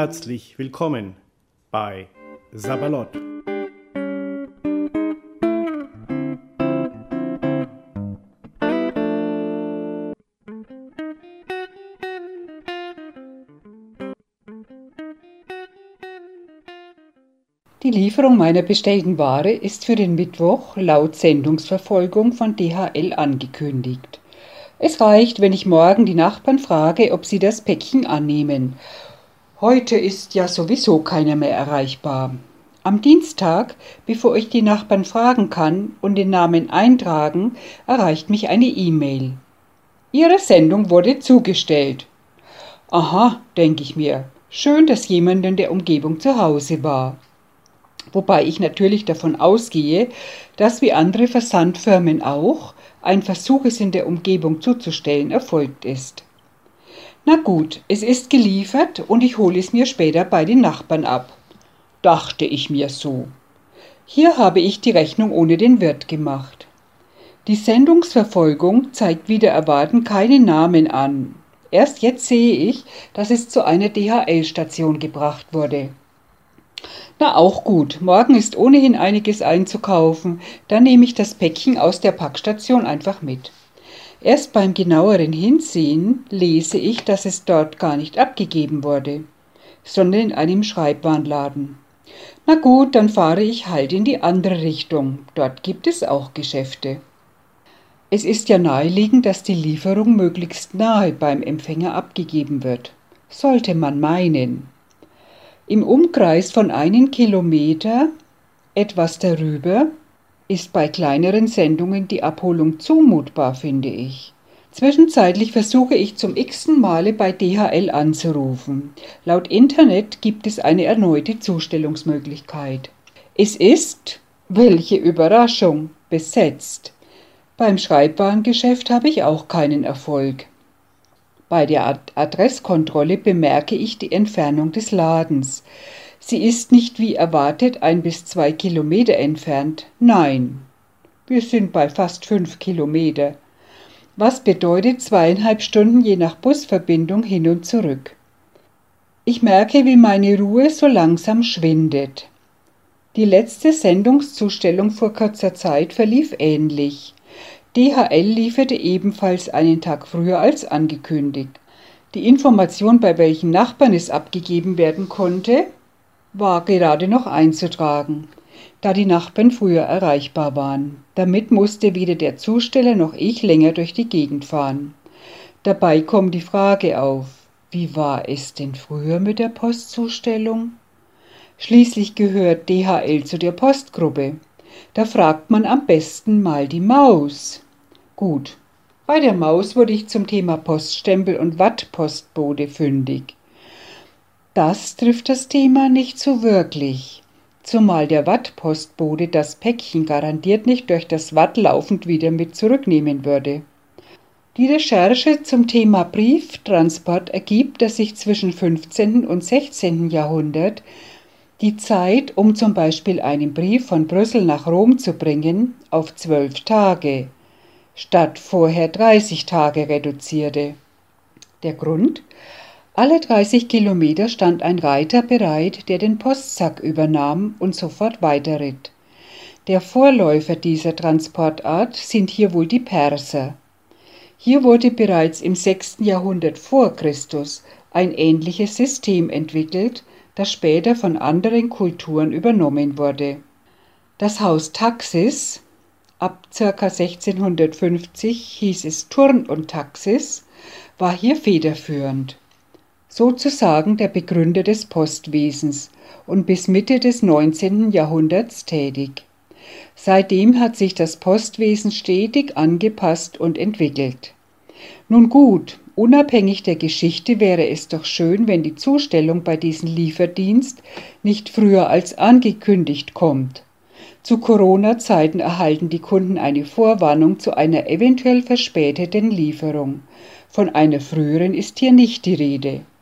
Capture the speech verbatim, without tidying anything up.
Herzlich willkommen bei Sabalot. Die Lieferung meiner bestellten Ware ist für den Mittwoch laut Sendungsverfolgung von D H L angekündigt. Es reicht, wenn ich morgen die Nachbarn frage, ob sie das Päckchen annehmen. Heute ist ja sowieso keiner mehr erreichbar. Am Dienstag, bevor ich die Nachbarn fragen kann und den Namen eintragen, erreicht mich eine E-Mail. Ihre Sendung wurde zugestellt. Aha, denke ich mir, schön, dass jemand in der Umgebung zu Hause war. Wobei ich natürlich davon ausgehe, dass wie andere Versandfirmen auch ein Versuch, es in der Umgebung zuzustellen, erfolgt ist. Na gut, es ist geliefert und ich hole es mir später bei den Nachbarn ab. Dachte ich mir so. Hier habe ich die Rechnung ohne den Wirt gemacht. Die Sendungsverfolgung zeigt wider Erwarten keine Namen an. Erst jetzt sehe ich, dass es zu einer D H L-Station gebracht wurde. Na auch gut, morgen ist ohnehin einiges einzukaufen, dann nehme ich das Päckchen aus der Packstation einfach mit. Erst beim genaueren Hinsehen lese ich, dass es dort gar nicht abgegeben wurde, sondern in einem Schreibwarenladen. Na gut, dann fahre ich halt in die andere Richtung, dort gibt es auch Geschäfte. Es ist ja naheliegend, dass die Lieferung möglichst nahe beim Empfänger abgegeben wird. Sollte man meinen. Im Umkreis von einem Kilometer, etwas darüber, ist bei kleineren Sendungen die Abholung zumutbar, finde ich. Zwischenzeitlich versuche ich zum x-ten Male bei D H L anzurufen. Laut Internet gibt es eine erneute Zustellungsmöglichkeit. Es ist, welche Überraschung, besetzt. Beim Schreibwarengeschäft habe ich auch keinen Erfolg. Bei der Ad- Adresskontrolle bemerke ich die Entfernung des Ladens. Sie ist nicht wie erwartet ein bis zwei Kilometer entfernt. Nein, wir sind bei fast fünf Kilometer. Was bedeutet zweieinhalb Stunden je nach Busverbindung hin und zurück. Ich merke, wie meine Ruhe so langsam schwindet. Die letzte Sendungszustellung vor kurzer Zeit verlief ähnlich. D H L lieferte ebenfalls einen Tag früher als angekündigt. Die Information, bei welchen Nachbarn es abgegeben werden konnte, war gerade noch einzutragen, da die Nachbarn früher erreichbar waren. Damit musste weder der Zusteller noch ich länger durch die Gegend fahren. Dabei kommt die Frage auf, wie war es denn früher mit der Postzustellung? Schließlich gehört D H L zu der Postgruppe. Da fragt man am besten mal die Maus. Gut, bei der Maus wurde ich zum Thema Poststempel und Wattpostbote fündig. Das trifft das Thema nicht so wirklich, zumal der Wattpostbote das Päckchen garantiert nicht durch das Watt laufend wieder mit zurücknehmen würde. Die Recherche zum Thema Brieftransport ergibt, dass sich zwischen fünfzehnten und sechzehnten Jahrhundert die Zeit, um zum Beispiel einen Brief von Brüssel nach Rom zu bringen, auf zwölf Tage statt vorher dreißig Tage reduzierte. Der Grund? Alle dreißig Kilometer stand ein Reiter bereit, der den Postsack übernahm und sofort weiterritt. Der Vorläufer dieser Transportart sind hier wohl die Perser. Hier wurde bereits im sechsten Jahrhundert vor Christus ein ähnliches System entwickelt, das später von anderen Kulturen übernommen wurde. Das Haus Taxis, ab ca. sechzehnhundertfünfzig hieß es Thurn und Taxis, war hier federführend. Sozusagen der Begründer des Postwesens und bis Mitte des neunzehnten Jahrhunderts tätig. Seitdem hat sich das Postwesen stetig angepasst und entwickelt. Nun gut, unabhängig der Geschichte wäre es doch schön, wenn die Zustellung bei diesem Lieferdienst nicht früher als angekündigt kommt. Zu Corona-Zeiten erhalten die Kunden eine Vorwarnung zu einer eventuell verspäteten Lieferung. Von einer früheren ist hier nicht die Rede.